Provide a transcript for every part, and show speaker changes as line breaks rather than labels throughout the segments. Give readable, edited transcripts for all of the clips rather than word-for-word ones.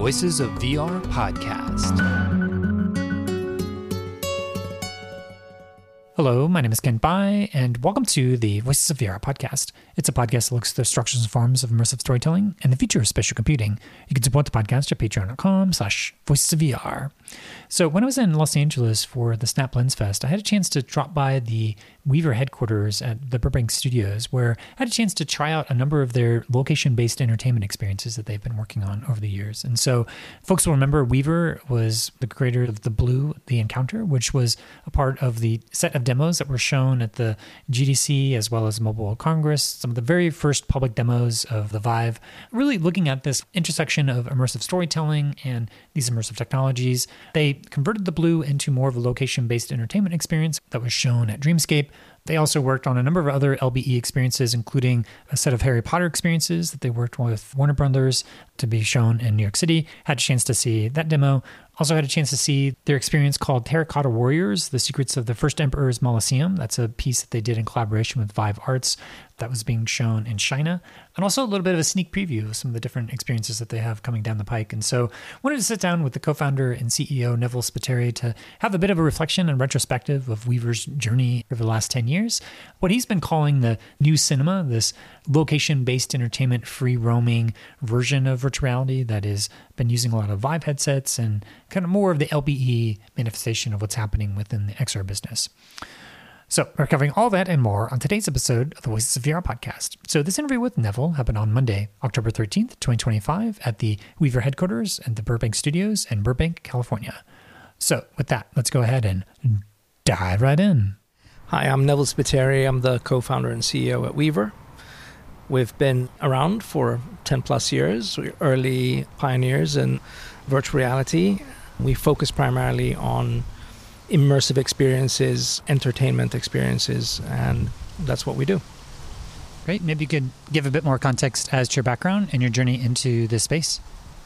Voices of VR podcast. Hello, my name is Ken Bai, and welcome to the Voices of VR podcast. It's a podcast that looks at the structures and forms of immersive storytelling and the future of spatial computing. You can support the podcast at patreon.com/voicesofvr. So when I was in Los Angeles for the Snap Lens Fest, I had a chance to drop by the Weaver headquarters at the Burbank Studios, where I had a chance to try out a number of their location-based entertainment experiences that they've been working on over the years. And so folks will remember Weaver was the creator of the Blue, the Encounter, which was a part of the set of demos that were shown at the GDC as well as Mobile World Congress, some of the very first public demos of the Vive, really looking at this intersection of immersive storytelling and these immersive technologies. They converted the Blue into more of a location-based entertainment experience that was shown at Dreamscape. They also worked on a number of other LBE experiences, including a set of Harry Potter experiences that they worked with Warner Brothers to be shown in New York City. Had a chance to see that demo. Also had a chance to see their experience called Terracotta Warriors, The Secrets of the First Emperor's Mausoleum. That's a piece that they did in collaboration with Vive Arts that was being shown in China. And also a little bit of a sneak preview of some of the different experiences that they have coming down the pike. And so I wanted to sit down with the co-founder and CEO, Neville Spiteri, to have a bit of a reflection and retrospective of Weaver's journey over the last 10 years. What he's been calling the new cinema, this location-based entertainment, free-roaming version of virtual reality that has been using a lot of Vive headsets and kind of more of the LBE manifestation of what's happening within the XR business. So we're covering all that and more on today's episode of the Voices of VR podcast. So this interview with Neville happened on Monday, October 13th, 2025 at the Weaver headquarters and the Burbank Studios in Burbank, California. So with that, let's go ahead and dive right in.
Hi, I'm Neville Spiteri. I'm the co-founder and CEO at Weaver. We've been around for 10 plus years. We're early pioneers in virtual reality. We focus primarily on immersive experiences, entertainment experiences, and that's what we do.
Great. Maybe you could give a bit more context as to your background and your journey into this space.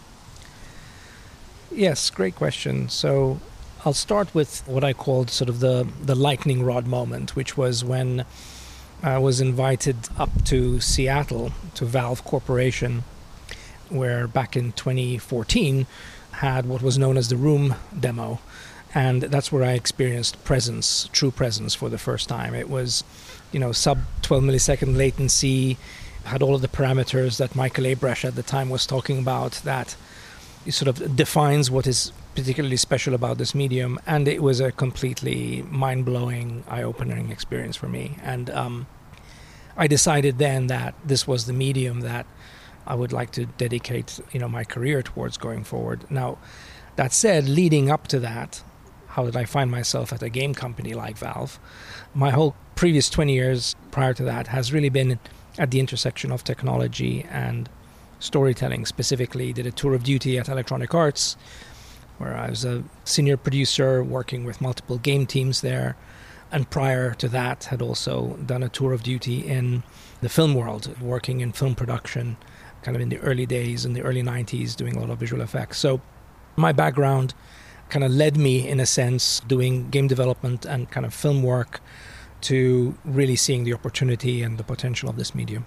Yes, great question. So I'll start with what I called sort of the lightning rod moment, which was when I was invited up to Seattle to Valve Corporation, where back in 2014 had what was known as the Room demo. And that's where I experienced presence, true presence for the first time. It was, sub 12 millisecond latency, had all of the parameters that Michael Abresh at the time was talking about that sort of defines what is particularly special about this medium. And it was a completely mind-blowing, eye-opening experience for me. And I decided then that this was the medium that I would like to dedicate, my career towards going forward. Now, that said, leading up to that, how did I find myself at a game company like Valve? My whole previous 20 years prior to that has really been at the intersection of technology and storytelling. Specifically, did a tour of duty at Electronic Arts, where I was a senior producer working with multiple game teams there. And prior to that, had also done a tour of duty in the film world, working in film production, kind of in the early days, in the early 90s, doing a lot of visual effects. So my background kind of led me, in a sense, doing game development and kind of film work to really seeing the opportunity and the potential of this medium.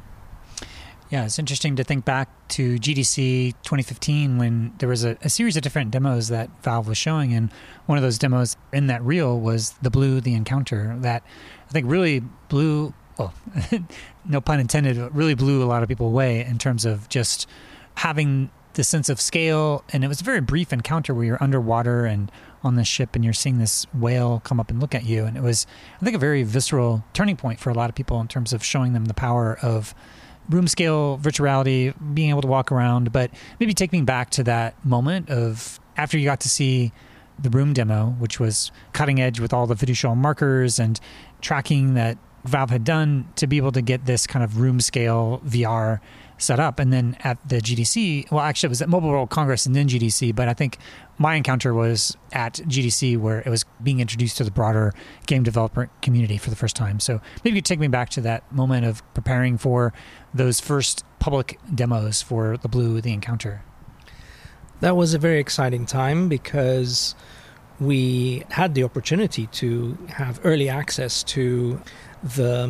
Yeah, it's interesting to think back to GDC 2015 when there was a series of different demos that Valve was showing, and one of those demos in that reel was the Blue, the Encounter, that I think really blew, well, no pun intended, but really blew a lot of people away in terms of just having the sense of scale. And it was a very brief encounter where you're underwater and on this ship and you're seeing this whale come up and look at you. And it was, I think, a very visceral turning point for a lot of people in terms of showing them the power of room scale virtual reality, being able to walk around. But maybe take me back to that moment of after you got to see the Room demo, which was cutting edge with all the fiducial markers and tracking that Valve had done to be able to get this kind of room scale VR set up. And then at the GDC, well, actually it was at Mobile World Congress and then GDC, but I think my encounter was at GDC where it was being introduced to the broader game developer community for the first time. So maybe you could take me back to that moment of preparing for those first public demos for the Blue, the Encounter.
That was a very exciting time because we had the opportunity to have early access to the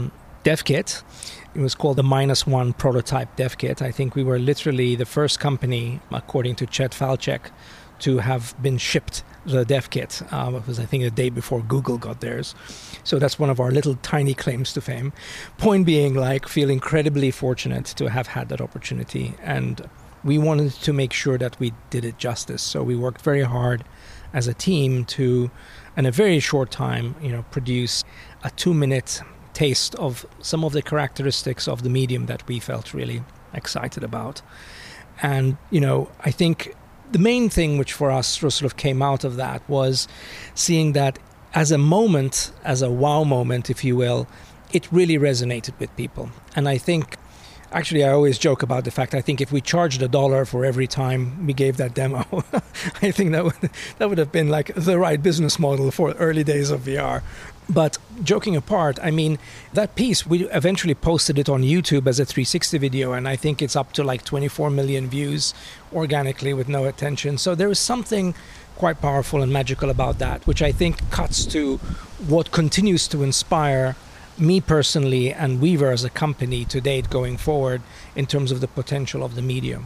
dev kit. It was called the -1 prototype dev kit. I think we were literally the first company, according to Chet Falchek, to have been shipped the dev kit. It was, I think, the day before Google got theirs. So that's one of our little tiny claims to fame. Point being, like, feel incredibly fortunate to have had that opportunity. And we wanted to make sure that we did it justice. So we worked very hard as a team to, in a very short time, produce a 2-minute taste of some of the characteristics of the medium that we felt really excited about. And, I think the main thing which for us sort of came out of that was seeing that as a moment, as a wow moment, if you will, it really resonated with people. And I think, actually, I always joke about the fact, I think if we charged $1 for every time we gave that demo, I think that would have been like the right business model for early days of VR. But joking apart, I mean, that piece, we eventually posted it on YouTube as a 360 video, and I think it's up to like 24 million views organically with no attention. So there is something quite powerful and magical about that, which I think cuts to what continues to inspire me personally and Weaver as a company to date going forward in terms of the potential of the medium.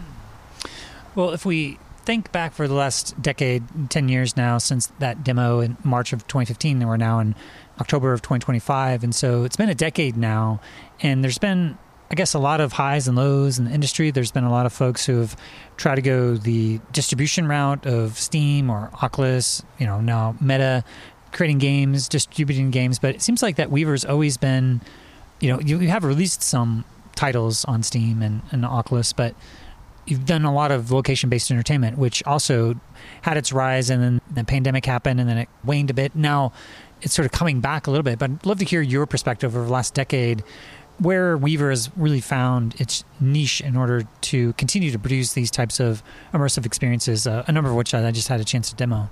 Well, if we think back for the last decade, 10 years now since that demo in March of 2015, and we're now in October of 2025. And so it's been a decade now, and there's been, I guess, a lot of highs and lows in the industry. There's been a lot of folks who have tried to go the distribution route of Steam or Oculus, now Meta, creating games, distributing games. But it seems like that Weaver's always been, you have released some titles on Steam and Oculus, but you've done a lot of location-based entertainment, which also had its rise, and then the pandemic happened, and then it waned a bit. Now it's sort of coming back a little bit, but I'd love to hear your perspective over the last decade, where Weaver has really found its niche in order to continue to produce these types of immersive experiences, a number of which I just had a chance to demo.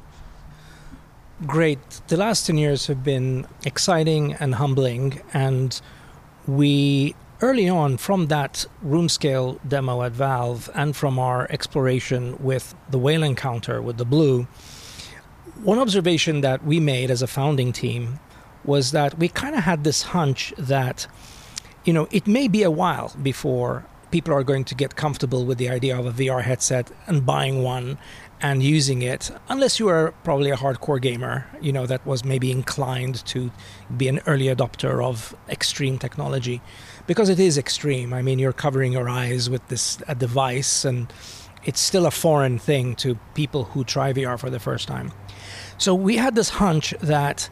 Great. The last 10 years have been exciting and humbling, and we early on, from that room scale demo at Valve and from our exploration with the whale encounter with the Blue, one observation that we made as a founding team was that we kind of had this hunch that, it may be a while before people are going to get comfortable with the idea of a VR headset and buying one and using it, unless you are probably a hardcore gamer, that was maybe inclined to be an early adopter of extreme technology. Because it is extreme. I mean, you're covering your eyes with a device, and it's still a foreign thing to people who try VR for the first time. So we had this hunch that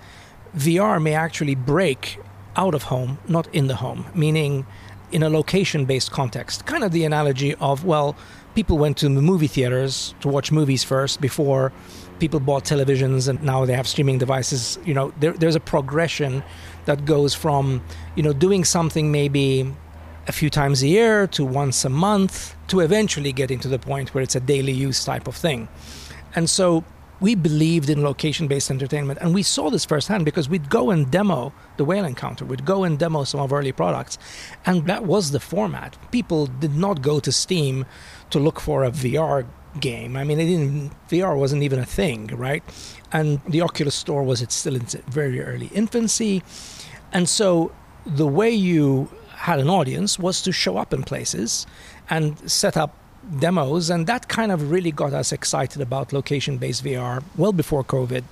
VR may actually break out of home, not in the home, meaning in a location-based context. Kind of the analogy of, people went to the movie theaters to watch movies first before people bought televisions, and now they have streaming devices. There's a progression that goes from, doing something maybe a few times a year to once a month to eventually getting to the point where it's a daily use type of thing. And so we believed in location-based entertainment, and we saw this firsthand because we'd go and demo the whale encounter. We'd go and demo some of our early products, and that was the format. People did not go to Steam to look for a VR game. I mean, VR wasn't even a thing, right? And the Oculus Store was still in its very early infancy. And so the way you had an audience was to show up in places and set up demos, and that kind of really got us excited about location-based VR well before COVID.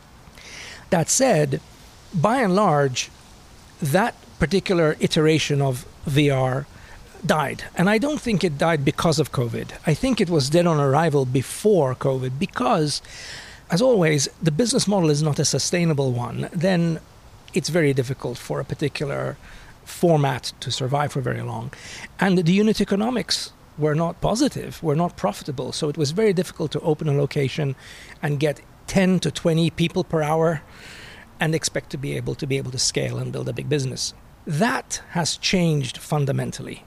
That said, by and large, that particular iteration of VR died. And I don't think it died because of COVID. I think it was dead on arrival before COVID because, as always, the business model is not a sustainable one. Then it's very difficult for a particular format to survive for very long. And the unit economics were not positive, were not profitable. So it was very difficult to open a location and get 10 to 20 people per hour and expect to be able to scale and build a big business. That has changed fundamentally.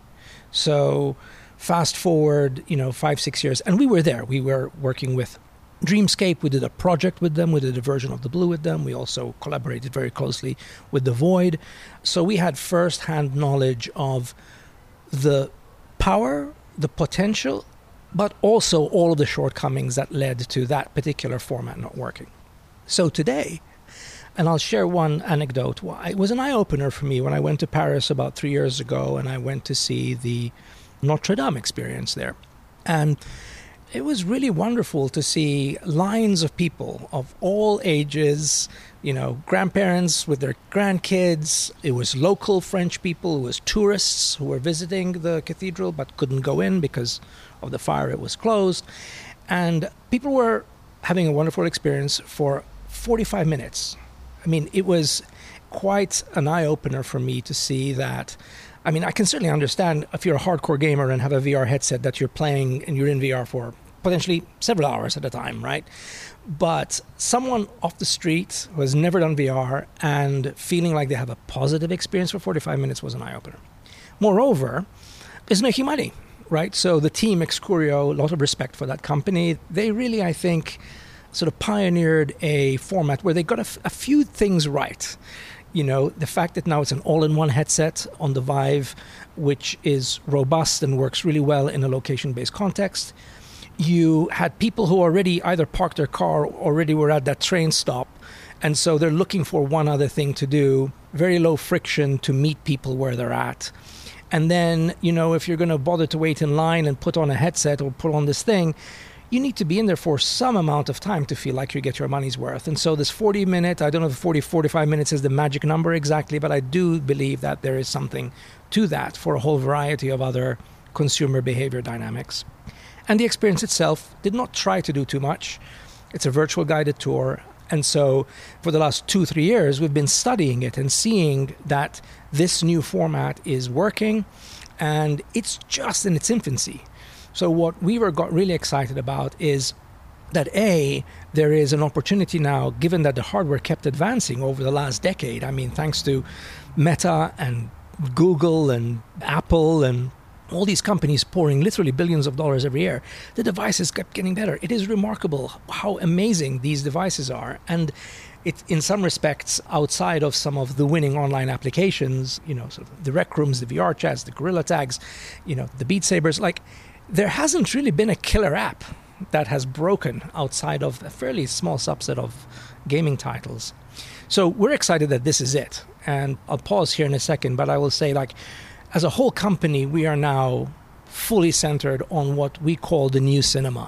So fast forward, 5-6 years, and we were there. We were working with Dreamscape. We did a project with them. We did a version of the Blue with them. We also collaborated very closely with the Void. So we had first-hand knowledge of the power, the potential, but also all of the shortcomings that led to that particular format not working. So today, And I'll share one anecdote. It was an eye-opener for me when I went to Paris about 3 years ago, and I went to see the Notre Dame experience there. And it was really wonderful to see lines of people of all ages, grandparents with their grandkids. It was local French people, it was tourists who were visiting the cathedral but couldn't go in because of the fire, it was closed. And people were having a wonderful experience for 45 minutes. I mean, it was quite an eye-opener for me to see that. I mean, I can certainly understand if you're a hardcore gamer and have a VR headset that you're playing and you're in VR for potentially several hours at a time, right? But someone off the street who has never done VR and feeling like they have a positive experience for 45 minutes was an eye-opener. Moreover, is making money, right? So the team, Excurio, a lot of respect for that company. They really, I think, sort of pioneered a format where they got a few things right. The fact that now it's an all-in-one headset on the Vive, which is robust and works really well in a location-based context. You had people who already either parked their car or already were at that train stop, and so they're looking for one other thing to do. Very low friction to meet people where they're at. And then, if you're going to bother to wait in line and put on a headset or put on this thing, you need to be in there for some amount of time to feel like you get your money's worth. And so this 40-minute, I don't know if 45 minutes is the magic number exactly, but I do believe that there is something to that for a whole variety of other consumer behavior dynamics. And the experience itself did not try to do too much. It's a virtual guided tour. And so for the last 2-3 years, we've been studying it and seeing that this new format is working, and it's just in its infancy. So what we got really excited about is that there is an opportunity now, given that the hardware kept advancing over the last decade. I mean, thanks to Meta and Google and Apple and all these companies pouring literally billions of dollars every year, the devices kept getting better. It is remarkable how amazing these devices are. And it, in some respects, outside of some of the winning online applications, sort of the Rec Rooms, the VR Chats, the Gorilla Tags, the Beat Sabers, there hasn't really been a killer app that has broken outside of a fairly small subset of gaming titles. So we're excited that this is it. And I'll pause here in a second, but I will say, as a whole company, we are now fully centered on what we call the new cinema.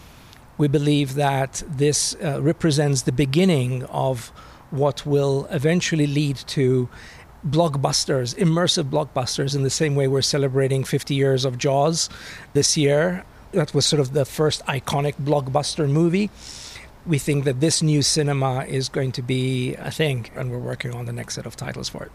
We believe that this represents the beginning of what will eventually lead to blockbusters, immersive blockbusters, in the same way we're celebrating 50 years of Jaws this year. That was sort of the first iconic blockbuster movie. We think that this new cinema is going to be a thing, and we're working on the next set of titles for it.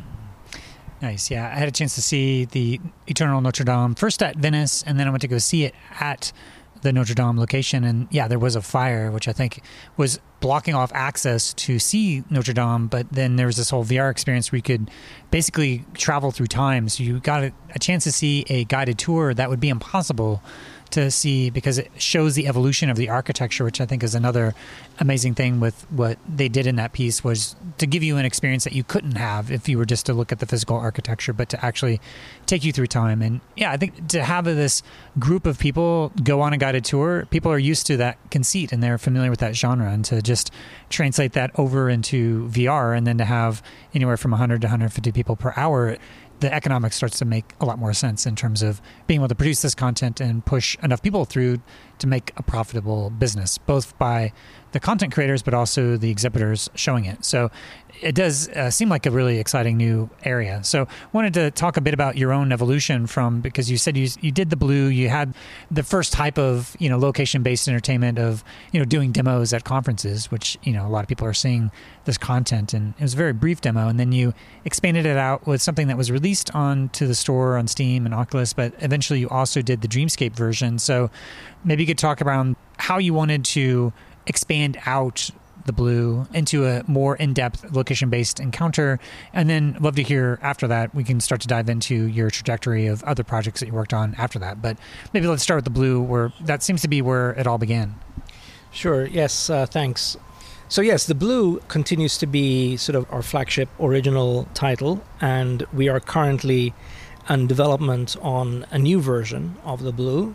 Nice. Yeah, I had a chance to see the Eternal Notre Dame first at Venice, and then I went to go see it at the Notre Dame location. And yeah, there was a fire, which I think was blocking off access to see Notre Dame. But then there was this whole VR experience where you could basically travel through time. So you got a chance to see a guided tour that would be impossible to see because it shows the evolution of the architecture, which I think is another amazing thing with what they did in that piece, was to give you an experience that you couldn't have if you were just to look at the physical architecture, but to actually take you through time. And yeah, I think to have this group of people go on a guided tour, people are used to that conceit and they're familiar with that genre, and to just translate that over into VR and then to have anywhere from 100 to 150 people per hour, the economics starts to make a lot more sense in terms of being able to produce this content and push enough people through to make a profitable business, both by the content creators, but also the exhibitors showing it. So it does seem like a really exciting new area. So wanted to talk a bit about your own evolution from, because you said you did the Blue, you had the first type of, location-based entertainment of, doing demos at conferences, which, a lot of people are seeing this content, and it was a very brief demo. And then you expanded it out with something that was released onto the store on Steam and Oculus, but eventually you also did the Dreamscape version. So maybe you could talk around how you wanted to expand out the Blue into a more in-depth location-based encounter. And then love to hear after that, we can start to dive into your trajectory of other projects that you worked on after that. But maybe let's start with the Blue, where that seems to be where it all began.
Sure. Yes. Thanks. So yes, the Blue continues to be sort of our flagship original title, and we are currently in development on a new version of the Blue,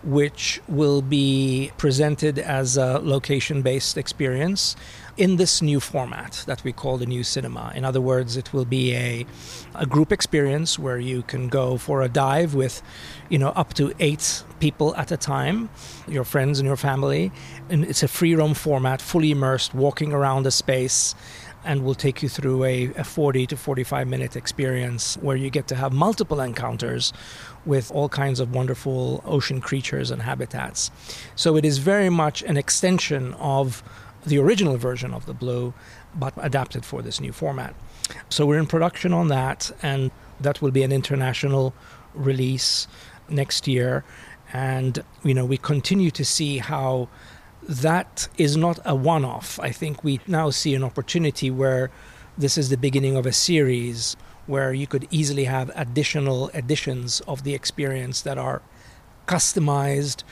which will be presented as a location-based experience in this new format that we call the new cinema. In other words, it will be a group experience where you can go for a dive with, up to 8 people at a time, your friends and your family. And it's a free roam format, fully immersed, walking around the space, and we'll take you through a 40 to 45 minute experience where you get to have multiple encounters with all kinds of wonderful ocean creatures and habitats. So it is very much an extension of the original version of the Blue, but adapted for this new format. So we're in production on that, and that will be an international release next year. And, we continue to see how that is not a one-off. I think we now see an opportunity where this is the beginning of a series where you could easily have additional editions of the experience that are customized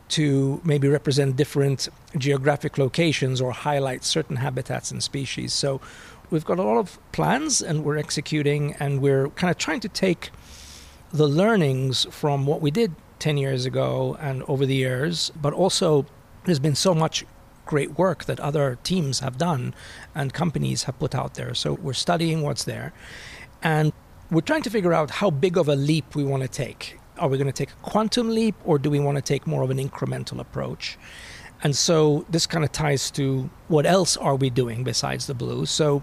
to maybe represent different geographic locations or highlight certain habitats and species. So we've got a lot of plans and we're executing, and we're kind of trying to take the learnings from what we did 10 years ago and over the years, but also there's been so much great work that other teams have done and companies have put out there. So we're studying what's there, and we're trying to figure out how big of a leap we want to take. Are we going to take a quantum leap, or do we want to take more of an incremental approach? And so this kind of ties to what else are we doing besides the Blue. So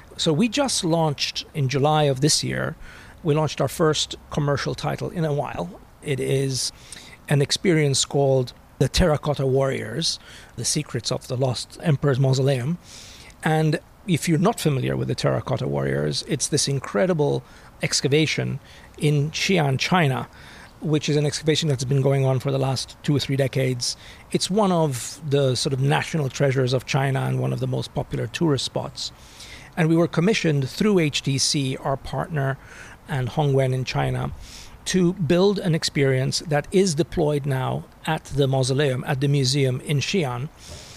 we just launched in July of this year, we launched our first commercial title in a while. It is an experience called The Terracotta Warriors, The Secrets of the Lost Emperor's Mausoleum. And if you're not familiar with the Terracotta Warriors, it's this incredible excavation in Xi'an, China, which is an excavation that's been going on for the last 2 or 3 decades. It's one of the sort of national treasures of China and one of the most popular tourist spots. And we were commissioned through HTC, our partner, and Hongwen in China, to build an experience that is deployed now at the mausoleum, at the museum in Xi'an.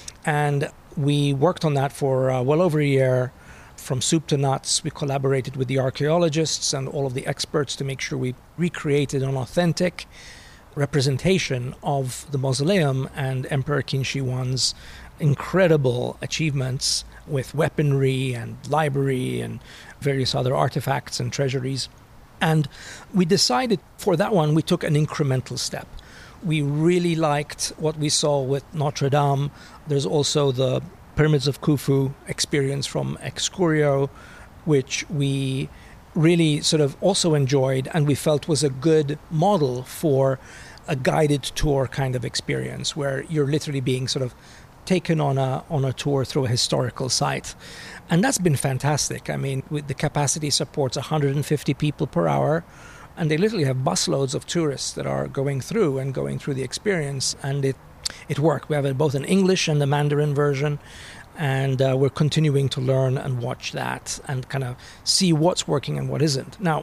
And we worked on that for well over a year, from soup to nuts. We collaborated with the archaeologists and all of the experts to make sure we recreated an authentic representation of the mausoleum and Emperor Qin Shi Huang's incredible achievements with weaponry and library and various other artifacts and treasuries. And we decided for that one, we took an incremental step. We really liked what we saw with Notre Dame. There's also the Pyramids of Khufu experience from Excurio, which we really sort of also enjoyed and we felt was a good model for a guided tour kind of experience where you're literally being sort of taken on a tour through a historical site. And that's been fantastic. I mean, the capacity supports 150 people per hour, and they literally have busloads of tourists that are going through the experience, and it worked. We have both an English and a Mandarin version, and we're continuing to learn and watch that and kind of see what's working and what isn't. Now,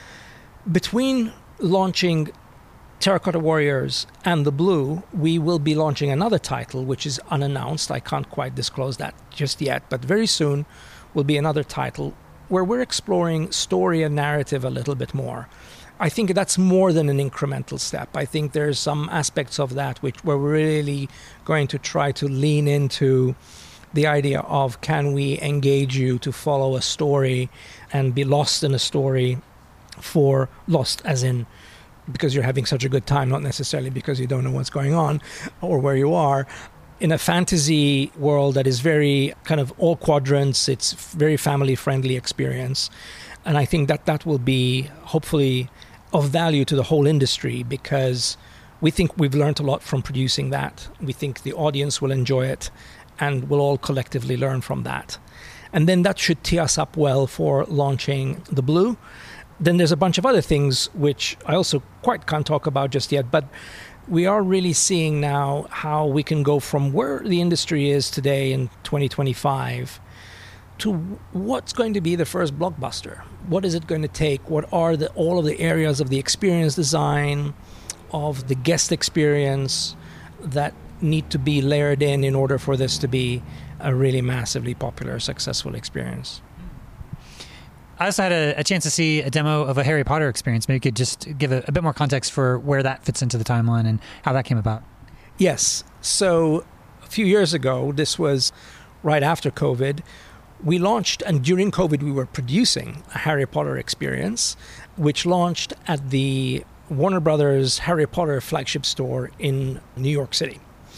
between launching Terracotta Warriors and the Blue, we will be launching another title, which is unannounced. I can't quite disclose that just yet, but very soon will be another title where we're exploring story and narrative a little bit more. I think that's more than an incremental step. I think there's some aspects of that where we're really going to try to lean into the idea of, can we engage you to follow a story and be lost in a story, for lost as in because you're having such a good time, not necessarily because you don't know what's going on or where you are, in a fantasy world that is very kind of all quadrants. It's very family-friendly experience. And I think that will be hopefully of value to the whole industry, because we think we've learned a lot from producing that. We think the audience will enjoy it, and we'll all collectively learn from that. And then that should tee us up well for launching the Blue. Then there's a bunch of other things which I also quite can't talk about just yet, but we are really seeing now how we can go from where the industry is today in 2025 to what's going to be the first blockbuster. What is it going to take? What are all of the areas of the experience design, of the guest experience that need to be layered in order for this to be a really massively popular, successful experience?
I also had a chance to see a demo of a Harry Potter experience. Maybe you could just give a bit more context for where that fits into the timeline and how that came about.
Yes. So a few years ago, this was right after COVID, we launched, and during COVID, we were producing a Harry Potter experience, which launched at the Warner Brothers Harry Potter flagship store in New York City.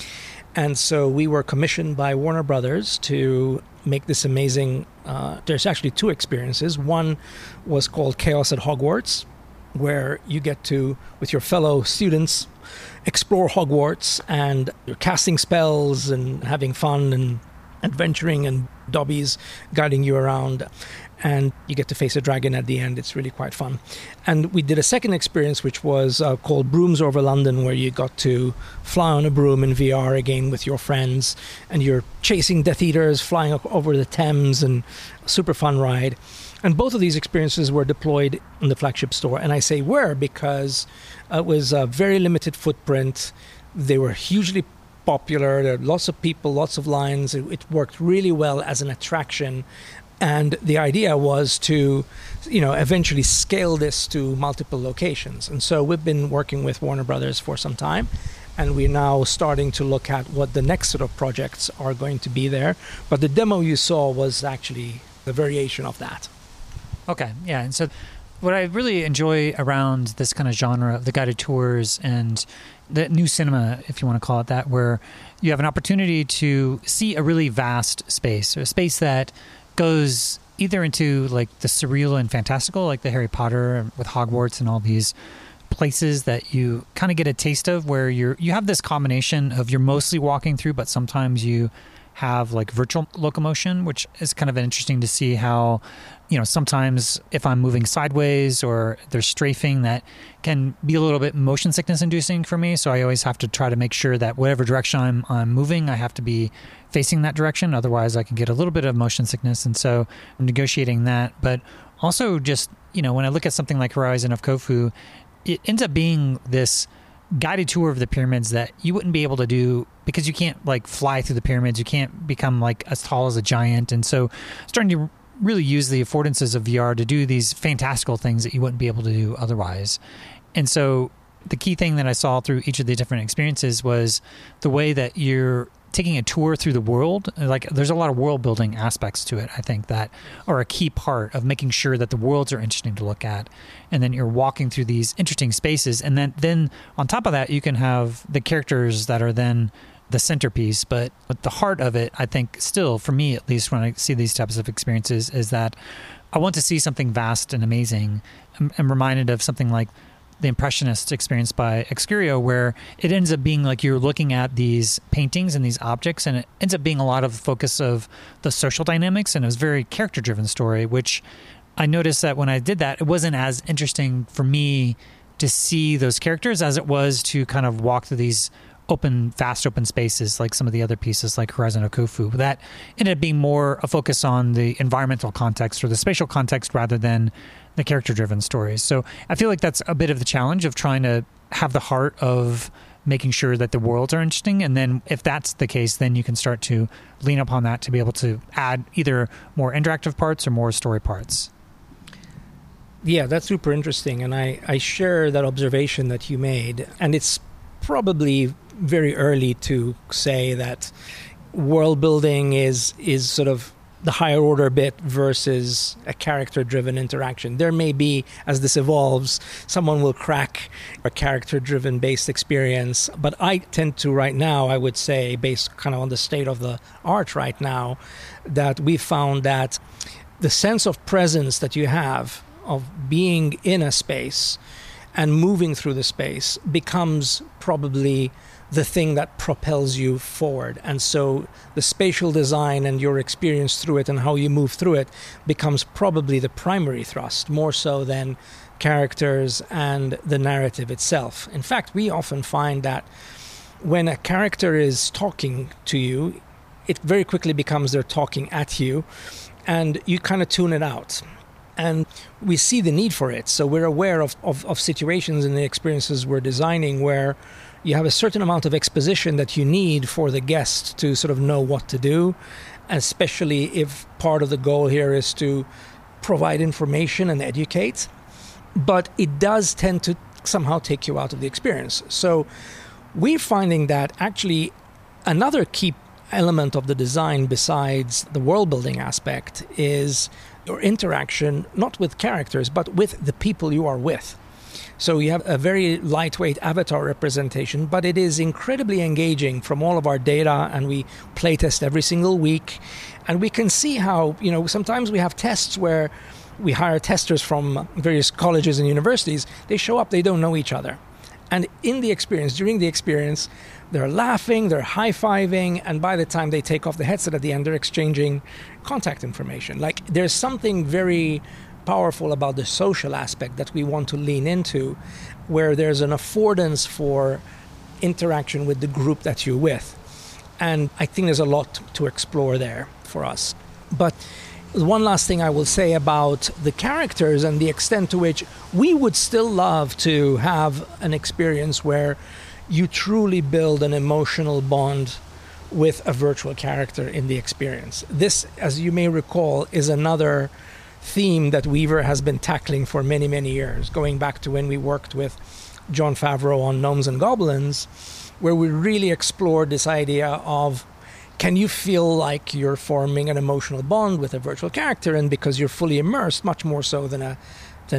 And so we were commissioned by Warner Brothers to make this amazing, there's actually two experiences. One was called Chaos at Hogwarts, where you get to, with your fellow students, explore Hogwarts, and you're casting spells and having fun and adventuring, and Dobby's guiding you around. And you get to face a dragon at the end. It's really quite fun. And we did a second experience, which was called Brooms Over London, where you got to fly on a broom in VR again with your friends, and you're chasing Death Eaters, flying over the Thames, and a super fun ride. And both of these experiences were deployed in the flagship store. And I say were because it was a very limited footprint. They were hugely popular. There were lots of people, lots of lines. It worked really well as an attraction. And the idea was to, eventually scale this to multiple locations. And so we've been working with Warner Brothers for some time, and we're now starting to look at what the next sort of projects are going to be there. But the demo you saw was actually the variation of that.
Okay, yeah. And so what I really enjoy around this kind of genre of the guided tours and the new cinema, if you want to call it that, where you have an opportunity to see a really vast space, or a space that goes either into like the surreal and fantastical, like the Harry Potter with Hogwarts and all these places that you kind of get a taste of, where you have this combination of you're mostly walking through, but sometimes you have like virtual locomotion, which is kind of interesting to see how, sometimes if I'm moving sideways or there's strafing, that can be a little bit motion sickness inducing for me. So I always have to try to make sure that whatever direction I'm moving, I have to be facing that direction. Otherwise I can get a little bit of motion sickness. And so I'm negotiating that. But also just, when I look at something like Horizon of Khufu, it ends up being this guided tour of the pyramids that you wouldn't be able to do because you can't like fly through the pyramids. You can't become like as tall as a giant. And so starting to really use the affordances of VR to do these fantastical things that you wouldn't be able to do otherwise. And so the key thing that I saw through each of the different experiences was the way that you're taking a tour through the world. Like there's a lot of world building aspects to it, I think, that are a key part of making sure that the worlds are interesting to look at. And then you're walking through these interesting spaces. And then on top of that, you can have the characters that are then the centerpiece. But at the heart of it, I think still, for me at least, when I see these types of experiences, is that I want to see something vast and amazing. I'm reminded of something like the Impressionist experience by Excurio, where it ends up being like you're looking at these paintings and these objects, and it ends up being a lot of focus of the social dynamics, and it was a very character-driven story, which I noticed that when I did that, it wasn't as interesting for me to see those characters as it was to kind of walk through these vast open spaces like some of the other pieces like Horizon of Khufu. That ended up being more a focus on the environmental context or the spatial context rather than the character-driven stories. So I feel like that's a bit of the challenge of trying to have the heart of making sure that the worlds are interesting. And then if that's the case, then you can start to lean upon that to be able to add either more interactive parts or more story parts.
Yeah, that's super interesting. And I share that observation that you made. And it's probably very early to say that world building is sort of the higher order bit versus a character-driven interaction. There may be, as this evolves, someone will crack a character-driven based experience. But I tend to right now, I would say, based kind of on the state of the art right now, that we found that the sense of presence that you have of being in a space and moving through the space becomes probably the thing that propels you forward. And so the spatial design and your experience through it and how you move through it becomes probably the primary thrust, more so than characters and the narrative itself. In fact, we often find that when a character is talking to you, it very quickly becomes they're talking at you, and you kind of tune it out. And we see the need for it. So we're aware of situations in the experiences we're designing where you have a certain amount of exposition that you need for the guest to sort of know what to do, especially if part of the goal here is to provide information and educate, but it does tend to somehow take you out of the experience. So we're finding that actually another key element of the design besides the world building aspect is your interaction, not with characters, but with the people you are with. So you have a very lightweight avatar representation, but it is incredibly engaging from all of our data, and we playtest every single week. And we can see how, sometimes we have tests where we hire testers from various colleges and universities. They show up, they don't know each other. And in the experience, during the experience, they're laughing, they're high-fiving, and by the time they take off the headset at the end, they're exchanging contact information. Like, there's something very powerful about the social aspect that we want to lean into, where there's an affordance for interaction with the group that you're with. And I think there's a lot to explore there for us. But one last thing I will say about the characters and the extent to which we would still love to have an experience where you truly build an emotional bond with a virtual character in the experience. This, as you may recall, is another theme that Weaver has been tackling for many, many years, going back to when we worked with Jon Favreau on Gnomes and Goblins, where we really explored this idea of, can you feel like you're forming an emotional bond with a virtual character? And because you're fully immersed, much more so than a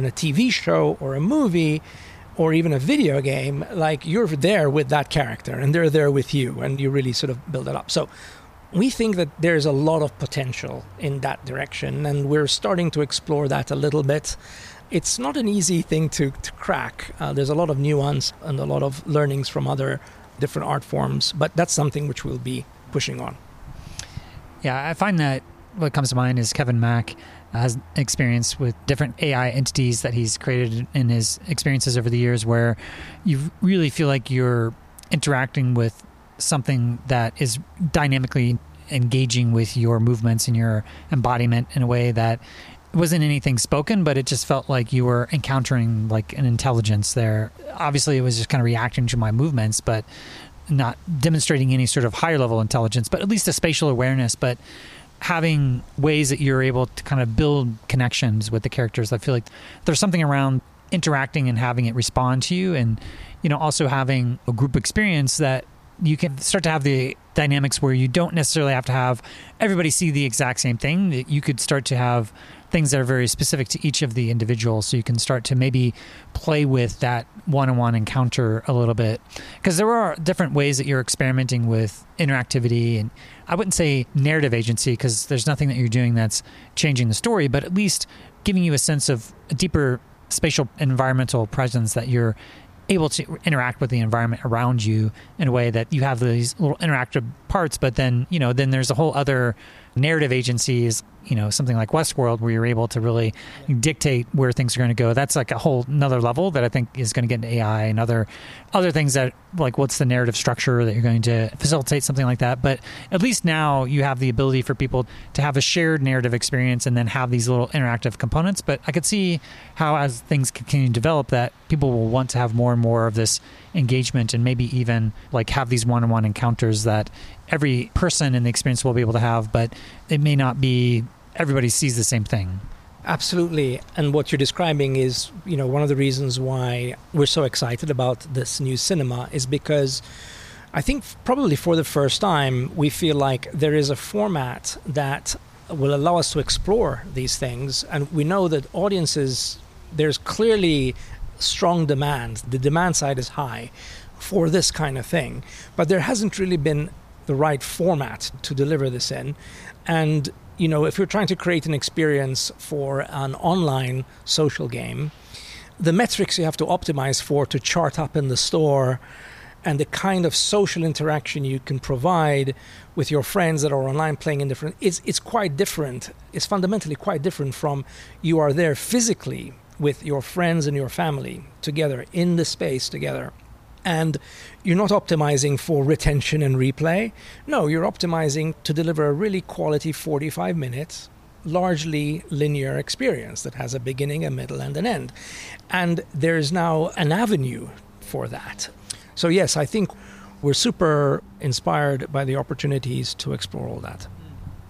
TV show or a movie or even a video game, like you're there with that character and they're there with you, and you really sort of build it up. So we think that there's a lot of potential in that direction, and we're starting to explore that a little bit. It's not an easy thing to crack. There's a lot of nuance and a lot of learnings from other different art forms, but that's something which we'll be pushing on.
Yeah, I find that what comes to mind is Kevin Mack has experience with different AI entities that he's created in his experiences over the years, where you really feel like you're interacting with something that is dynamically engaging with your movements and your embodiment in a way that wasn't anything spoken, but it just felt like you were encountering like an intelligence there. Obviously, it was just kind of reacting to my movements, but not demonstrating any sort of higher level intelligence, but at least a spatial awareness, but having ways that you're able to kind of build connections with the characters. I feel like there's something around interacting and having it respond to you, and also having a group experience that you can start to have the dynamics where you don't necessarily have to have everybody see the exact same thing. That you could start to have things that are very specific to each of the individuals, so you can start to maybe play with that one-on-one encounter a little bit, because there are different ways that you're experimenting with interactivity. And I wouldn't say narrative agency, because there's nothing that you're doing that's changing the story, but at least giving you a sense of a deeper spatial environmental presence, that you're able to interact with the environment around you in a way that you have these little interactive parts. But then then there's a whole other narrative agencies, something like Westworld, where you're able to really dictate where things are going to go. That's like a whole another level that I think is going to get into AI and other things that, like, what's the narrative structure that you're going to facilitate something like that. But at least now you have the ability for people to have a shared narrative experience and then have these little interactive components. But I could see how, as things continue to develop, that people will want to have more and more of this engagement, and maybe even like have these one-on-one encounters that every person in the experience will be able to have, but it may not be everybody sees the same thing.
Absolutely. And what you're describing is, one of the reasons why we're so excited about this new cinema is because I think probably for the first time, we feel like there is a format that will allow us to explore these things. And we know that audiences, there's clearly strong demand. The demand side is high for this kind of thing, but there hasn't really been the right format to deliver this in. And if you're trying to create an experience for an online social game, the metrics you have to optimize for to chart up in the store, and the kind of social interaction you can provide with your friends that are online playing in different, it's quite different. It's fundamentally quite different from you are there physically with your friends and your family together in the space together. And you're not optimizing for retention and replay. No, you're optimizing to deliver a really quality 45 minutes, largely linear experience that has a beginning, a middle, and an end. And there's now an avenue for that. So yes, I think we're super inspired by the opportunities to explore all that.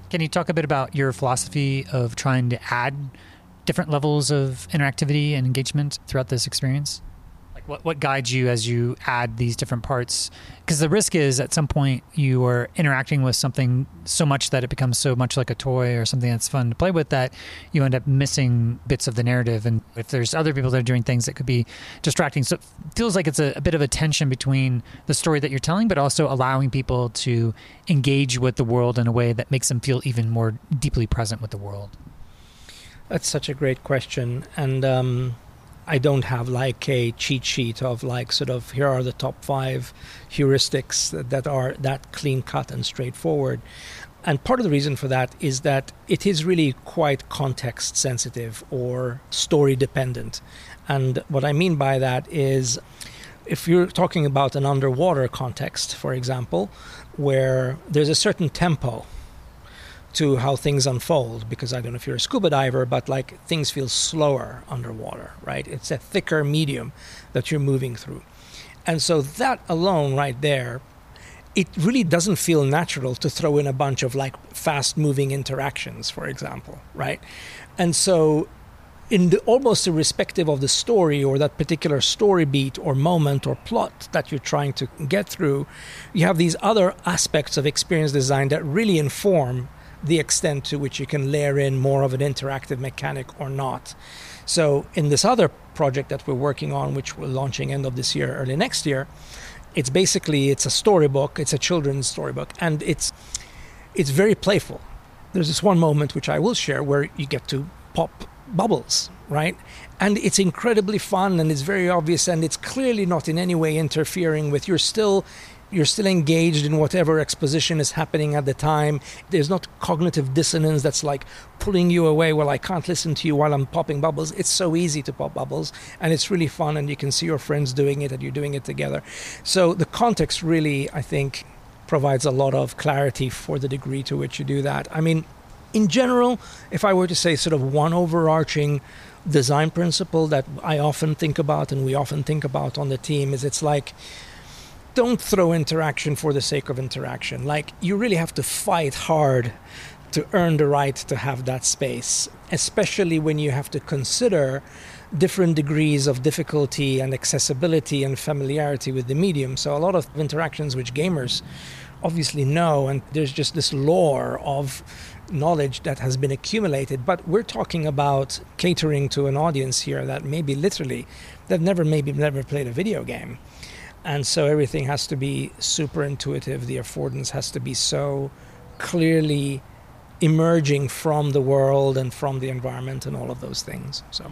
Can you talk a bit about your philosophy of trying to add different levels of interactivity and engagement throughout this experience? Like what guides you as you add these different parts? Because the risk is at some point you are interacting with something so much that it becomes so much like a toy or something that's fun to play with that you end up missing bits of the narrative. And if there's other people that are doing things that could be distracting. So it feels like it's a bit of a tension between the story that you're telling, but also allowing people to engage with the world in a way that makes them feel even more deeply present with the world.
That's such a great question. And I don't have like a cheat sheet of like sort of here are the top 5 heuristics that are that clean cut and straightforward. And part of the reason for that is that it is really quite context sensitive or story dependent. And what I mean by that is if you're talking about an underwater context, for example, where there's a certain tempo to how things unfold, because I don't know if you're a scuba diver, but like things feel slower underwater, right? It's a thicker medium that you're moving through. And so that alone right there, it really doesn't feel natural to throw in a bunch of like fast moving interactions, for example, right? And so almost irrespective of the story or that particular story beat or moment or plot that you're trying to get through, you have these other aspects of experience design that really inform the extent to which you can layer in more of an interactive mechanic or not. So in this other project that we're working on, which we're launching end of this year, early next year, it's a storybook, it's a children's storybook, and it's very playful. There's this one moment which I will share where you get to pop bubbles, right? And it's incredibly fun and it's very obvious and it's clearly not in any way interfering with you're still engaged in whatever exposition is happening at the time. There's not cognitive dissonance that's like pulling you away. Well, I can't listen to you while I'm popping bubbles. It's so easy to pop bubbles and it's really fun and you can see your friends doing it and you're doing it together. So the context really, I think, provides a lot of clarity for the degree to which you do that. I mean, in general, if I were to say sort of one overarching design principle that I often think about and we often think about on the team is it's like, don't throw interaction for the sake of interaction. Like, you really have to fight hard to earn the right to have that space, especially when you have to consider different degrees of difficulty and accessibility and familiarity with the medium. So a lot of interactions which gamers obviously know, and there's just this lore of knowledge that has been accumulated, but we're talking about catering to an audience here that maybe literally they've never played a video game. And so everything has to be super intuitive. The affordance has to be so clearly emerging from the world and from the environment and all of those things. So,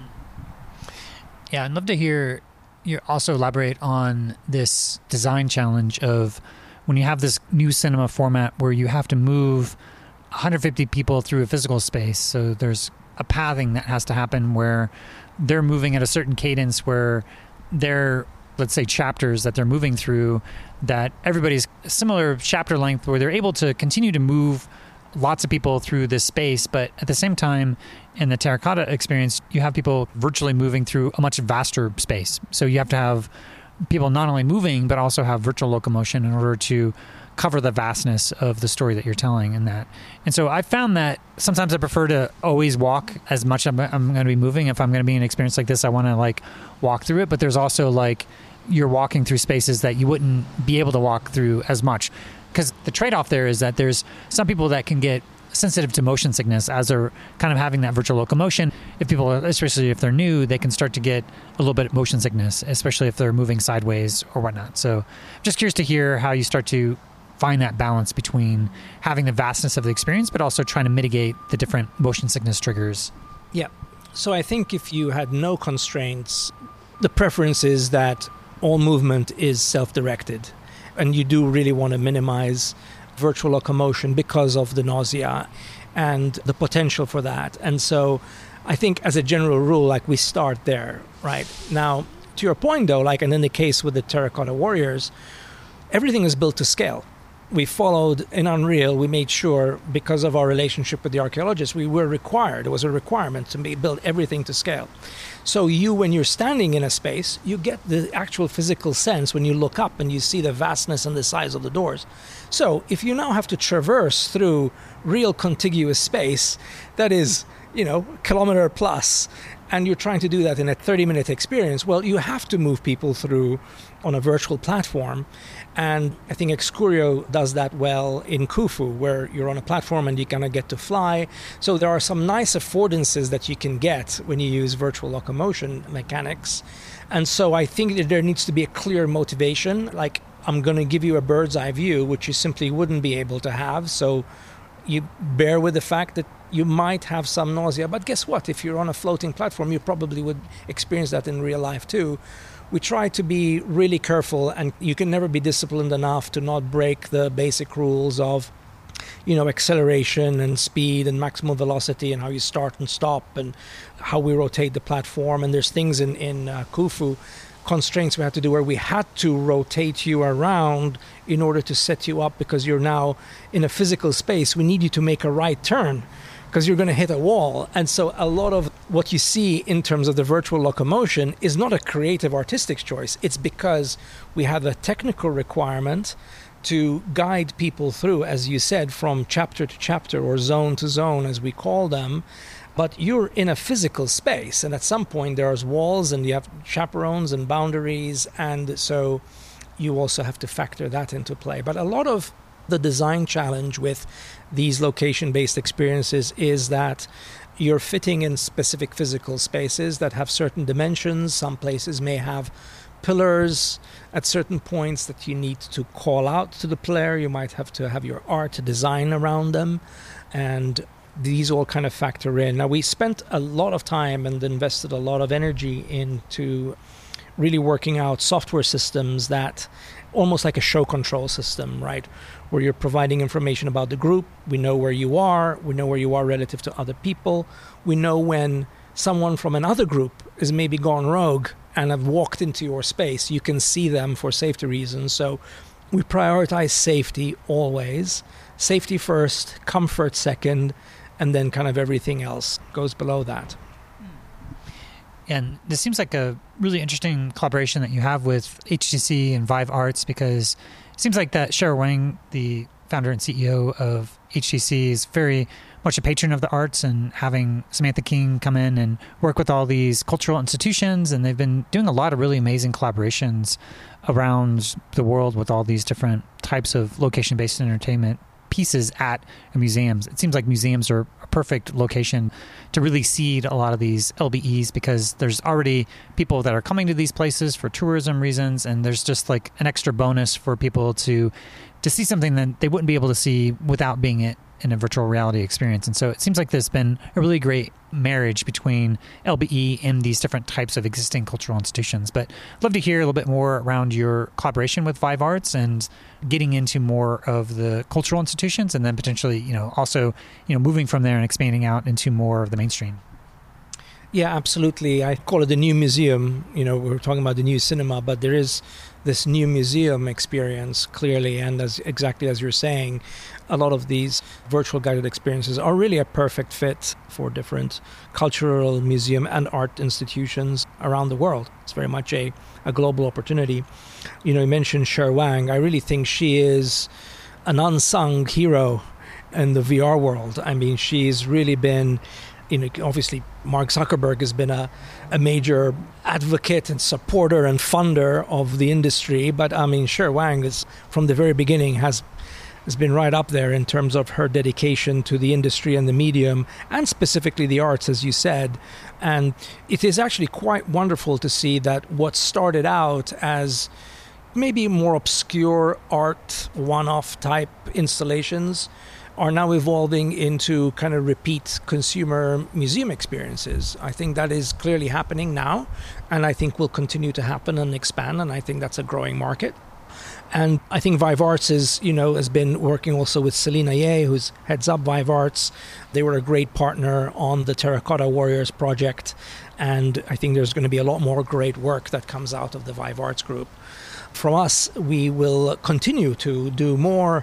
yeah, I'd love to hear you also elaborate on this design challenge of when you have this new cinema format where you have to move 150 people through a physical space. So there's a pathing that has to happen where they're moving at a certain cadence where they're, let's say, chapters that they're moving through, that everybody's similar chapter length where they're able to continue to move lots of people through this space. But at the same time, in the Terracotta experience, you have people virtually moving through a much vaster space. So you have to have people not only moving, but also have virtual locomotion in order to cover the vastness of the story that you're telling in that. And so I found that sometimes I prefer to always walk as much as I'm going to be moving. If I'm going to be in an experience like this, I want to like walk through it. But there's also like you're walking through spaces that you wouldn't be able to walk through as much. Because the trade-off there is that there's some people that can get sensitive to motion sickness as they're kind of having that virtual locomotion. If people, especially if they're new, they can start to get a little bit of motion sickness, especially if they're moving sideways or whatnot. So just curious to hear how you start to find that balance between having the vastness of the experience, but also trying to mitigate the different motion sickness triggers.
Yeah. So I think if you had no constraints, the preference is that all movement is self-directed. And you do really want to minimize virtual locomotion because of the nausea and the potential for that. And so I think as a general rule, like we start there, right? Now, to your point though, like, and in the case with the Terracotta Warriors, everything is built to scale. we followed in Unreal. We made sure, because of our relationship with the archaeologists, we were required. It was a requirement to build everything to scale. So when you're standing in a space, you get the actual physical sense when you look up and you see the vastness and the size of the doors. So if you now have to traverse through real contiguous space that is, kilometer plus, and you're trying to do that in a 30-minute experience, well, you have to move people through on a virtual platform. And I think Excurio does that well in Khufu, where you're on a platform and you kind of get to fly. So there are some nice affordances that you can get when you use virtual locomotion mechanics. And so I think that there needs to be a clear motivation, like I'm going to give you a bird's eye view, which you simply wouldn't be able to have. So you bear with the fact that you might have some nausea. But guess what? If you're on a floating platform, you probably would experience that in real life too. We try to be really careful, and you can never be disciplined enough to not break the basic rules of, acceleration and speed and maximum velocity and how you start and stop and how we rotate the platform. And there's things in Khufu, constraints we had to do where we had to rotate you around in order to set you up, because you're now in a physical space. We need you to make a right turn because you're going to hit a wall. And so a lot of what you see in terms of the virtual locomotion is not a creative artistic choice. It's because we have a technical requirement to guide people through, as you said, from chapter to chapter or zone to zone, as we call them. But you're in a physical space, and at some point there's walls and you have chaperones and boundaries, and so you also have to factor that into play. But a lot of the design challenge with these location-based experiences is that you're fitting in specific physical spaces that have certain dimensions. Some places may have pillars at certain points that you need to call out to the player. You might have to have your art design around them, and these all kind of factor in. Now, we spent a lot of time and invested a lot of energy into really working out software systems that almost like a show control system, right? Where you're providing information about the group. We know where you are. We know where you are relative to other people. We know when someone from another group is maybe gone rogue and have walked into your space. You can see them for safety reasons. So we prioritize safety always. Safety first, comfort second, and then kind of everything else goes below that.
And this seems like a really interesting collaboration that you have with HTC and Vive Arts, because it seems like that Sher Wang, the founder and CEO of HTC, is very much a patron of the arts, and having Samantha King come in and work with all these cultural institutions. And they've been doing a lot of really amazing collaborations around the world with all these different types of location-based entertainment pieces at museums. It seems like museums are a perfect location to really seed a lot of these LBEs, because there's already people that are coming to these places for tourism reasons, and there's just like an extra bonus for people to see something that they wouldn't be able to see without being in a virtual reality experience. And so it seems like there's been a really great marriage between LBE and these different types of existing cultural institutions. But I'd love to hear a little bit more around your collaboration with Vive Arts and getting into more of the cultural institutions, and then potentially, also, moving from there and expanding out into more of the mainstream.
Yeah, absolutely. I call it the new museum. We're talking about the new cinema, but there is this new museum experience clearly. And exactly as you're saying, a lot of these virtual guided experiences are really a perfect fit for different cultural, museum and art institutions around the world. It's very much a global opportunity. You mentioned Sher Wang. I really think she is an unsung hero in the VR world. I mean, she's really been, obviously Mark Zuckerberg has been a major advocate and supporter and funder of the industry. But I mean, Sher Wang is, from the very beginning, has been right up there in terms of her dedication to the industry and the medium, and specifically the arts, as you said. And it is actually quite wonderful to see that what started out as maybe more obscure art, one-off type installations are now evolving into kind of repeat consumer museum experiences. I think that is clearly happening now, and I think will continue to happen and expand, and I think that's a growing market. And I think Vive Arts has been working also with Selina Ye, who's heads up Vive Arts. They were a great partner on the Terracotta Warriors project. And I think there's going to be a lot more great work that comes out of the Vive Arts group. From us, we will continue to do more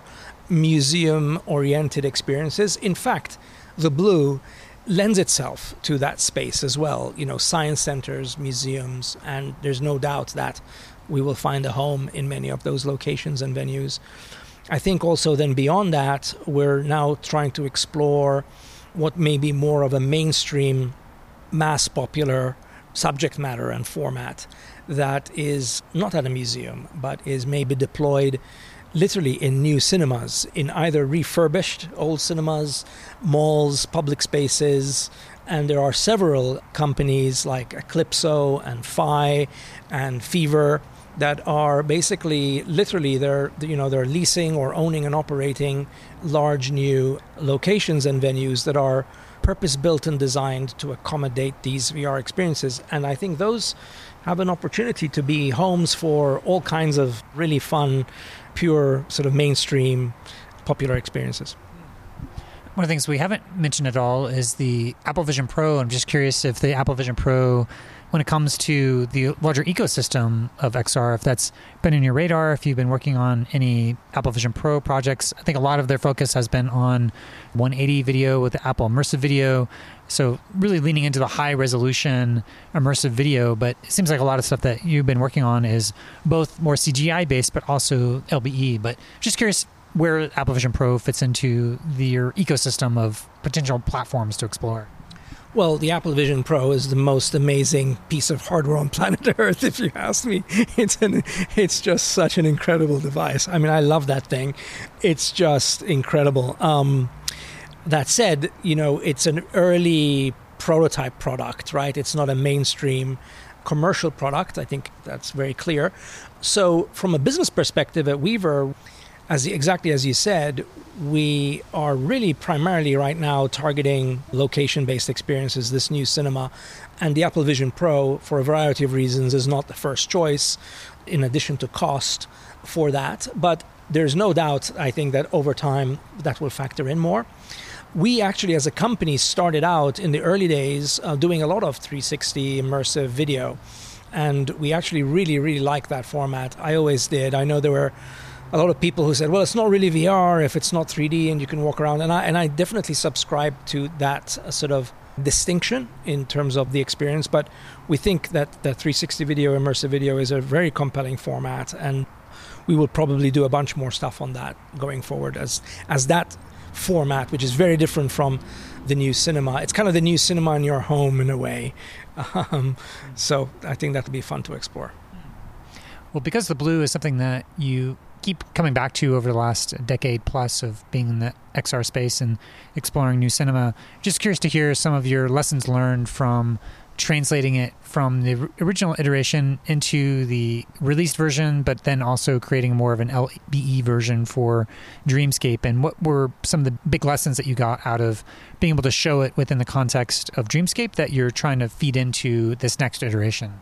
museum-oriented experiences. In fact, the Blue lends itself to that space as well. Science centers, museums, and there's no doubt that we will find a home in many of those locations and venues. I think also then beyond that, we're now trying to explore what may be more of a mainstream, mass popular subject matter and format that is not at a museum, but is maybe deployed literally in new cinemas, in either refurbished old cinemas, malls, public spaces. And there are several companies like Eclipso and Phi and Fever that are basically literally they're leasing or owning and operating large new locations and venues that are purpose-built and designed to accommodate these VR experiences. And I think those have an opportunity to be homes for all kinds of really fun, pure sort of mainstream popular experiences.
One of the things we haven't mentioned at all is the Apple Vision Pro. I'm just curious if the Apple Vision Pro, when it comes to the larger ecosystem of XR, if that's been in your radar, if you've been working on any Apple Vision Pro projects. I think a lot of their focus has been on 180 video with the Apple Immersive Video. So really leaning into the high resolution immersive video, but it seems like a lot of stuff that you've been working on is both more CGI based, but also LBE. But just curious where Apple Vision Pro fits into your ecosystem of potential platforms to explore.
Well, the Apple Vision Pro is the most amazing piece of hardware on planet Earth, if you ask me. It's just such an incredible device. I mean, I love that thing. It's just incredible. That said, it's an early prototype product, right? It's not a mainstream commercial product. I think that's very clear. So from a business perspective at Weaver, exactly as you said, we are really primarily right now targeting location-based experiences, this new cinema. And the Apple Vision Pro, for a variety of reasons, is not the first choice, in addition to cost for that. But there's no doubt, I think, that over time that will factor in more. We actually, as a company, started out in the early days doing a lot of 360 immersive video. And we actually really, really like that format. I always did. I know there were a lot of people who said, well, it's not really VR if it's not 3D and you can walk around. And I definitely subscribe to that sort of distinction in terms of the experience. But we think that the 360 video, immersive video is a very compelling format. And we will probably do a bunch more stuff on that going forward as that format, which is very different from the new cinema. It's kind of the new cinema in your home in a way. So I think that will be fun to explore.
Well, because the Blue is something that you keep coming back to over the last decade plus of being in the XR space and exploring new cinema, just curious to hear some of your lessons learned from translating it from the original iteration into the released version, but then also creating more of an LBE version for Dreamscape. And what were some of the big lessons that you got out of being able to show it within the context of Dreamscape that you're trying to feed into this next iteration?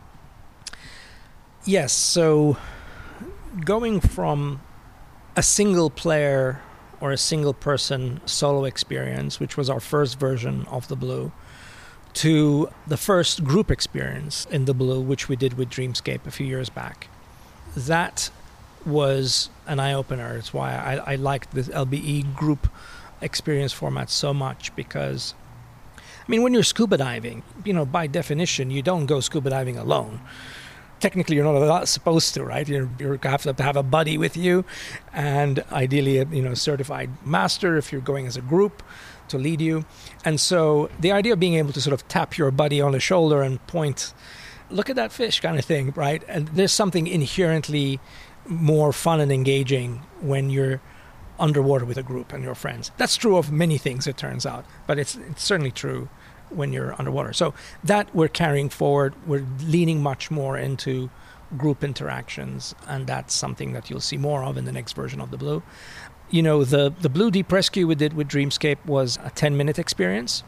Yes, so going from a single player or a single person solo experience, which was our first version of the Blue, to the first group experience in the Blue, which we did with Dreamscape a few years back. That was an eye-opener. It's why I liked this LBE group experience format so much, because, I mean, when you're scuba diving, by definition, you don't go scuba diving alone. Technically, you're not supposed to, right? You have to have a buddy with you, and ideally, a certified master if you're going as a group to lead you. And so the idea of being able to sort of tap your buddy on the shoulder and point, look at that fish kind of thing, right? And there's something inherently more fun and engaging when you're underwater with a group and your friends. That's true of many things, it turns out, but it's certainly true when you're underwater. So that we're carrying forward. We're leaning much more into group interactions, and that's something that you'll see more of in the next version of the Blue. The Blue Deep Rescue we did with Dreamscape was a 10-minute experience.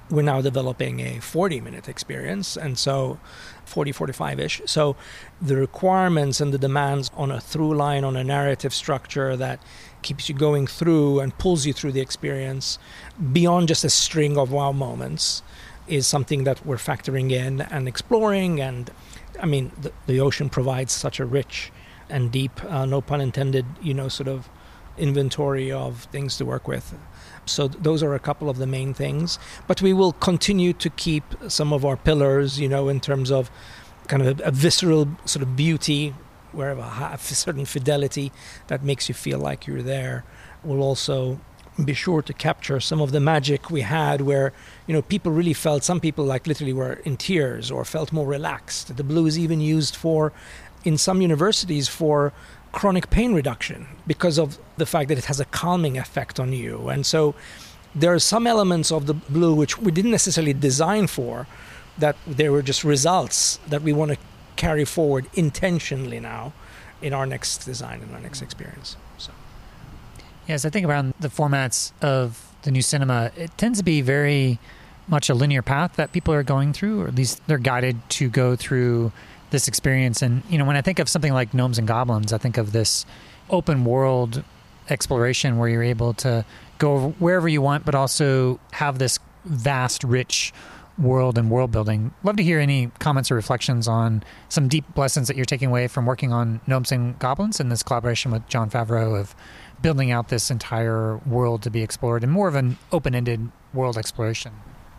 we're now developing a 40-minute experience, and so 45-ish. So the requirements and the demands on a through line, on a narrative structure that keeps you going through and pulls you through the experience beyond just a string of wow moments is something that we're factoring in and exploring. And I mean, the ocean provides such a rich and deep, no pun intended, sort of inventory of things to work with. So those are a couple of the main things. But we will continue to keep some of our pillars, in terms of kind of a visceral sort of beauty, where a certain fidelity that makes you feel like you're there. We'll also be sure to capture some of the magic we had where, people really felt, some people like literally were in tears or felt more relaxed. The blue is even used in some universities for chronic pain reduction because of the fact that it has a calming effect on you. And so there are some elements of the blue which we didn't necessarily design for, that they were just results that we want to carry forward intentionally now in our next design and our next experience. So,
yes, I think around the formats of the new cinema, it tends to be very much a linear path that people are going through, or at least they're guided to go through this experience. And, when I think of something like Gnomes and Goblins, I think of this open world exploration where you're able to go wherever you want, but also have this vast, rich world and world building. Love to hear any comments or reflections on some deep lessons that you're taking away from working on Gnomes and Goblins and this collaboration with Jon Favreau of building out this entire world to be explored and more of an open-ended world exploration.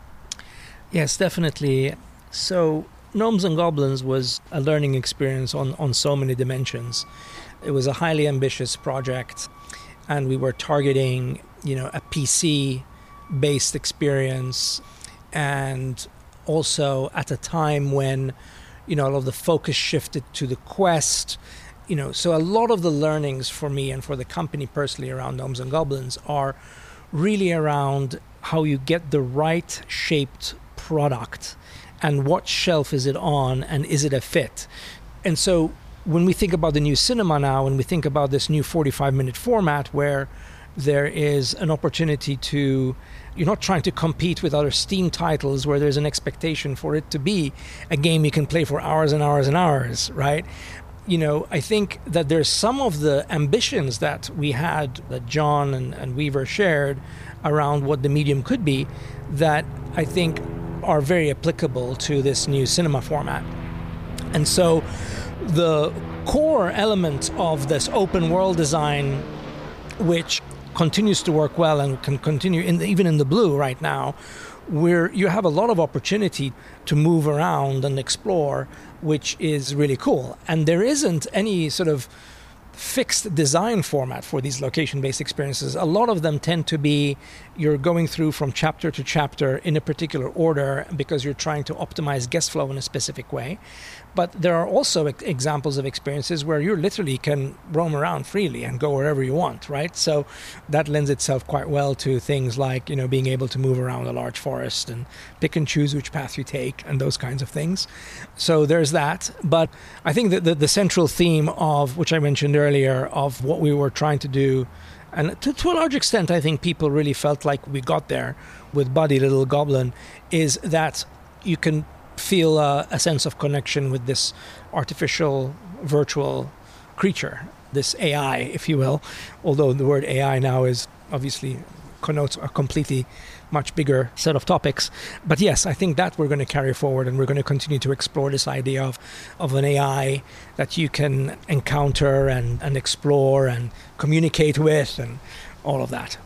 Yes, definitely. So Gnomes and Goblins was a learning experience on so many dimensions. It was a highly ambitious project, and we were targeting, a PC-based experience, and also at a time when, a lot of the focus shifted to the Quest. So a lot of the learnings for me and for the company personally around Gnomes and Goblins are really around how you get the right shaped product and what shelf is it on and is it a fit. And so when we think about the new cinema now, and we think about this new 45-minute format where there is an opportunity to, you're not trying to compete with other Steam titles where there's an expectation for it to be a game you can play for hours and hours and hours, right? I think that there's some of the ambitions that we had, that John and Weaver shared around what the medium could be, that I think are very applicable to this new cinema format. And so the core element of this open world design, which continues to work well and can continue even in the blue right now, where you have a lot of opportunity to move around and explore, which is really cool. And there isn't any sort of fixed design format for these location-based experiences. A lot of them tend to be you're going through from chapter to chapter in a particular order because you're trying to optimize guest flow in a specific way. But there are also examples of experiences where you literally can roam around freely and go wherever you want, right? So that lends itself quite well to things like, being able to move around a large forest and pick and choose which path you take and those kinds of things. So there's that. But I think that the central theme of, which I mentioned earlier, of what we were trying to do, and to a large extent, I think people really felt like we got there with Buddy Little Goblin, is that you can feel a sense of connection with this artificial virtual creature, this AI, if you will, although the word AI now is obviously connotes a completely much bigger set of topics. But yes, I think that we're going to carry forward, and we're going to continue to explore this idea of an AI that you can encounter and explore and communicate with and all of that.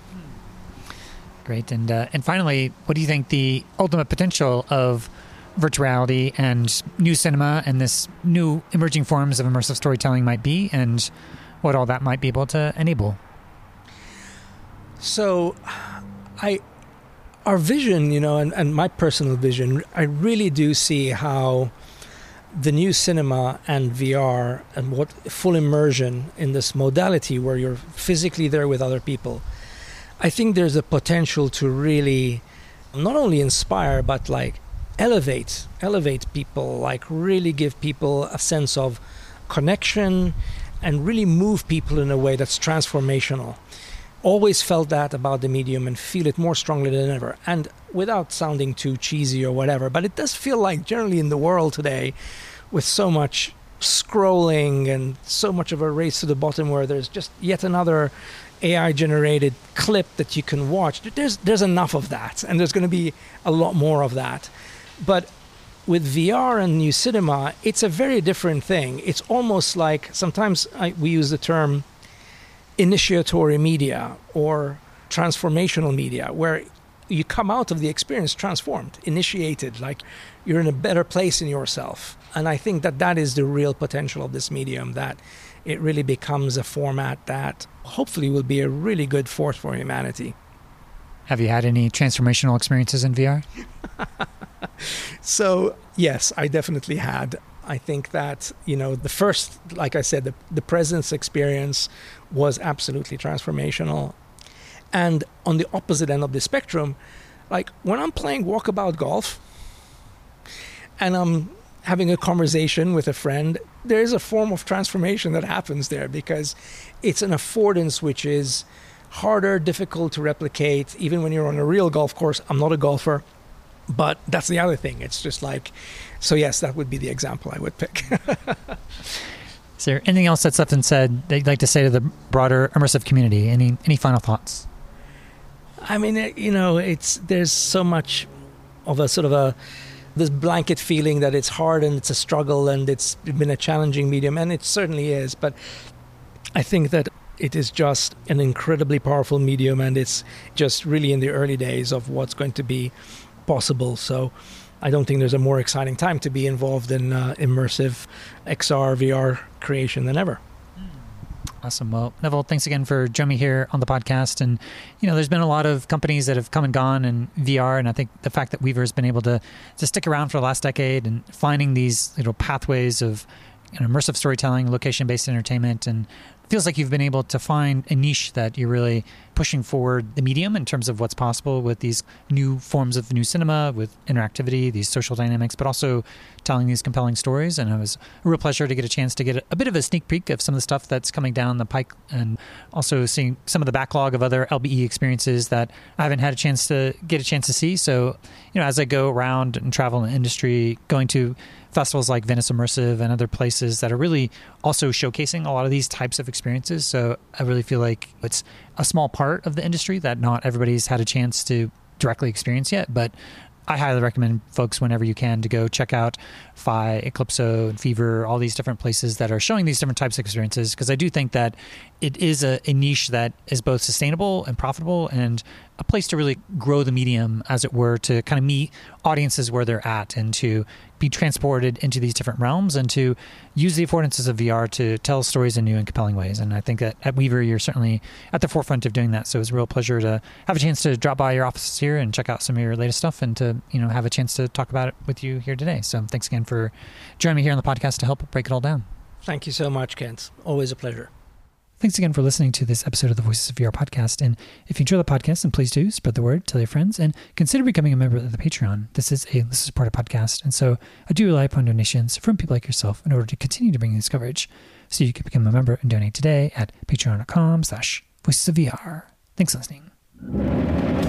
Great. And finally, what do you think the ultimate potential of virtuality and new cinema and this new emerging forms of immersive storytelling might be, and what all that might be able to enable?
So our vision, and my personal vision, I really do see how the new cinema and VR and what full immersion in this modality where you're physically there with other people, I think there's a potential to really not only inspire, but elevate people, really give people a sense of connection and really move people in a way that's transformational. always felt that about the medium and feel it more strongly than ever. And without sounding too cheesy or whatever, but it does feel like generally in the world today, with so much scrolling and so much of a race to the bottom where there's just yet another AI generated clip that you can watch, there's enough of that, and there's going to be a lot more of that. But with VR and new cinema, it's a very different thing. It's almost like sometimes we use the term initiatory media or transformational media, where you come out of the experience transformed, initiated, like you're in a better place in yourself. And I think that is the real potential of this medium, that it really becomes a format that hopefully will be a really good force for humanity.
Have you had any transformational experiences in VR?
So, yes, I definitely had. I think that, the first, like I said, the presence experience was absolutely transformational. And on the opposite end of the spectrum, like when I'm playing walkabout golf and I'm having a conversation with a friend, there is a form of transformation that happens there, because it's an affordance which is harder, difficult to replicate, even when you're on a real golf course. I'm not a golfer, but that's the other thing. It's just like, so yes, that would be the example I would pick.
Is there anything else that's left unsaid that you'd like to say to the broader immersive community? Any final thoughts?
I mean, there's so much of a sort of this blanket feeling that it's hard and it's a struggle and it's been a challenging medium, and it certainly is. But I think that it is just an incredibly powerful medium, and it's just really in the early days of what's going to be possible. So I don't think there's a more exciting time to be involved in immersive XR, VR creation than ever.
Awesome. Well, Neville, thanks again for joining me here on the podcast. And, there's been a lot of companies that have come and gone in VR. And I think the fact that Weaver has been able to stick around for the last decade and finding these pathways of immersive storytelling, location-based entertainment, and feels like you've been able to find a niche that you're really pushing forward the medium in terms of what's possible with these new forms of new cinema, with interactivity, these social dynamics, but also telling these compelling stories. And it was a real pleasure to get a chance to get a bit of a sneak peek of some of the stuff that's coming down the pike, and also seeing some of the backlog of other LBE experiences that I haven't had a chance to see. So, as I go around and travel in the industry, going to festivals like Venice Immersive and other places that are really also showcasing a lot of these types of experiences. So I really feel like it's a small part of the industry that not everybody's had a chance to directly experience yet, but I highly recommend folks, whenever you can, to go check out Phi, Eclipso, and Fever, all these different places that are showing these different types of experiences, because I do think that it is a niche that is both sustainable and profitable, and a place to really grow the medium, as it were, to kind of meet audiences where they're at, and to be transported into these different realms, and to use the affordances of VR to tell stories in new and compelling ways. And I think that at Weaver, you're certainly at the forefront of doing that. So it's a real pleasure to have a chance to drop by your offices here and check out some of your latest stuff, and to have a chance to talk about it with you here today. So thanks again for joining me here on the podcast to help break it all down.
Thank you so much, Kent. Always a pleasure.
Thanks again for listening to this episode of the Voices of VR podcast. And if you enjoy the podcast, then please do spread the word, tell your friends, and consider becoming a member of the Patreon. This is a listener-supported podcast, and so I do rely upon donations from people like yourself in order to continue to bring this coverage. So you can become a member and donate today at patreon.com/voicesofvr. Thanks for listening.